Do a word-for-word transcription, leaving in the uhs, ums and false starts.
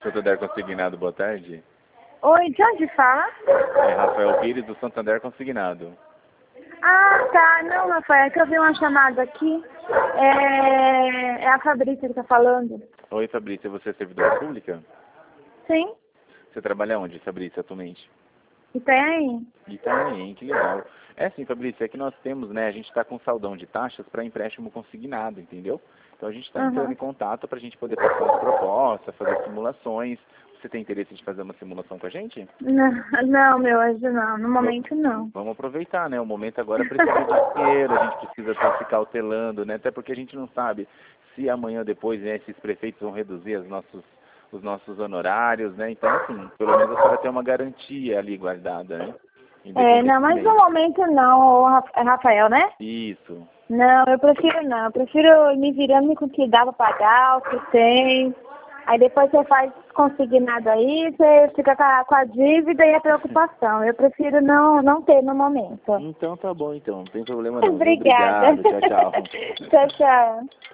Santander Consignado, boa tarde. Oi, de onde fala? É Rafael Pires, do Santander Consignado. Ah, tá. Não, Rafael, é que eu vi uma chamada aqui. É, é a Fabrícia que tá falando. Oi, Fabrícia, você é servidora pública? Sim? Você trabalha onde, Fabrícia, atualmente? Itanhaém. Itanhaém, que legal. É sim, Fabrícia, é que nós temos, né, a gente está com saldão de taxas para empréstimo consignado, entendeu? Então a gente está entrando Uhum. em contato para a gente poder passar as propostas, fazer simulações. Você tem interesse de fazer uma simulação com a gente? Não, não, meu anjo, não. No Va- momento, não. Vamos aproveitar, né? O momento agora precisa de dinheiro, a gente precisa estar se cautelando, né? Até porque a gente não sabe se amanhã ou depois, né, esses prefeitos vão reduzir os nossos, os nossos honorários, né? Então, assim, pelo menos a senhora tem uma garantia ali guardada, né? É, não, mas no Independentemente. momento não, ô, Ra- é Rafael, né? Isso. Não, eu prefiro não. Eu prefiro me virando com o que dá pra pagar, o que tem. Aí depois você faz consignado aí, você fica com a, com a dívida e a preocupação. Eu prefiro não, não ter no momento. Então tá bom, então. Não tem problema não. Obrigada. Obrigado. Tchau, tchau. Tchau, tchau.